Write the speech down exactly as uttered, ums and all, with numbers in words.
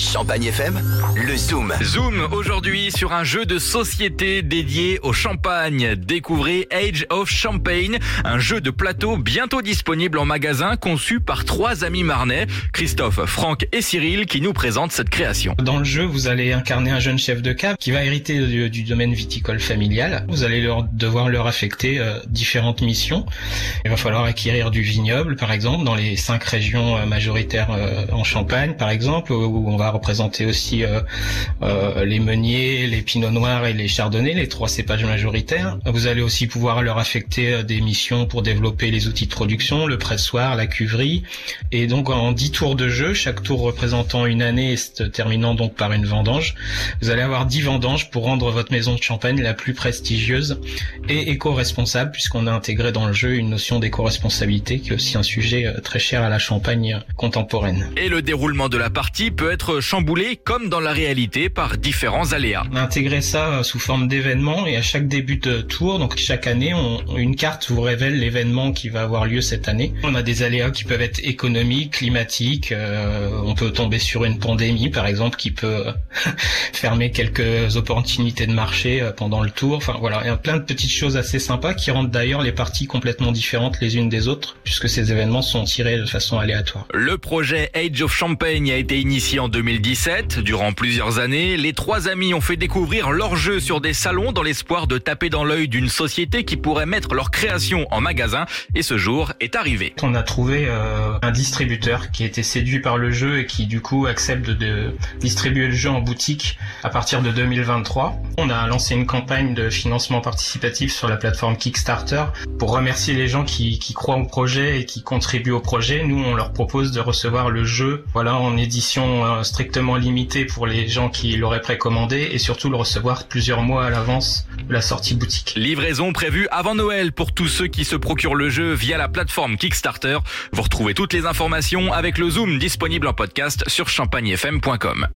Champagne F M, le Zoom. Zoom aujourd'hui sur un jeu de société dédié au champagne. Découvrez Age of Champagne, un jeu de plateau bientôt disponible en magasin, conçu par trois amis marnais, Christophe, Franck et Cyril, qui nous présentent cette création. Dans le jeu, vous allez incarner un jeune chef de cave qui va hériter du, du domaine viticole familial. Vous allez leur, devoir leur affecter euh, différentes missions. Il va falloir acquérir du vignoble, par exemple, dans les cinq régions euh, majoritaires euh, en Champagne, par exemple, où on va représenter aussi euh, euh, les meuniers, les pinots noirs et les chardonnays, les trois cépages majoritaires. Vous allez aussi pouvoir leur affecter euh, des missions pour développer les outils de production, le pressoir, la cuverie. Et donc en dix tours de jeu, chaque tour représentant une année et se terminant donc par une vendange, vous allez avoir dix vendanges pour rendre votre maison de champagne la plus prestigieuse et éco-responsable, puisqu'on a intégré dans le jeu une notion d'éco-responsabilité qui est aussi un sujet très cher à la Champagne contemporaine. Et le déroulement de la partie peut être chamboulé comme dans la réalité par différents aléas. On a intégré ça sous forme d'événements et à chaque début de tour, donc chaque année, on, une carte vous révèle l'événement qui va avoir lieu cette année. On a des aléas qui peuvent être économiques, climatiques, euh, on peut tomber sur une pandémie par exemple qui peut fermer quelques opportunités de marché pendant le tour. Enfin voilà, il y a plein de petites choses assez sympas qui rendent d'ailleurs les parties complètement différentes les unes des autres puisque ces événements sont tirés de façon aléatoire. Le projet Age of Champagne a été initié en deux mille dix-sept. Durant plusieurs années, les trois amis ont fait découvrir leur jeu sur des salons dans l'espoir de taper dans l'œil d'une société qui pourrait mettre leur création en magasin. Et ce jour est arrivé. On a trouvé euh, un distributeur qui était séduit par le jeu et qui du coup accepte de, de distribuer le jeu en boutique à partir de deux mille vingt-trois. On a lancé une campagne de financement participatif sur la plateforme Kickstarter pour remercier les gens qui, qui croient au projet et qui contribuent au projet. Nous, on leur propose de recevoir le jeu voilà, en édition euh, strictement limitée pour les gens qui l'auraient précommandé et surtout le recevoir plusieurs mois à l'avance de la sortie boutique. Livraison prévue avant Noël pour tous ceux qui se procurent le jeu via la plateforme Kickstarter. Vous retrouvez toutes les informations avec le Zoom disponible en podcast sur champagne f m point com.